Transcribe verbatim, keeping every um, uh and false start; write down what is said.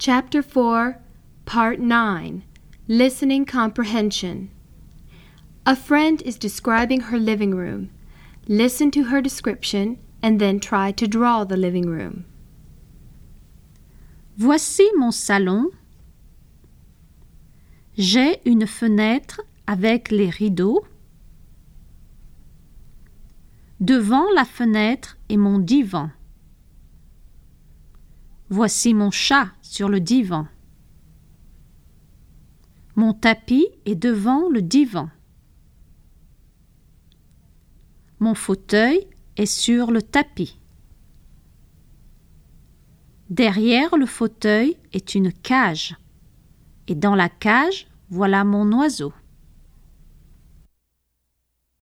Chapter four, Part nine, Listening Comprehension. A friend is describing her living room. Listen to her description and then try to draw the living room. Voici mon salon. J'ai une fenêtre avec les rideaux. Devant la fenêtre est mon divan. Voici mon chat sur le divan. Mon tapis est devant le divan. Mon fauteuil est sur le tapis. Derrière le fauteuil est une cage. Et dans la cage, voilà mon oiseau.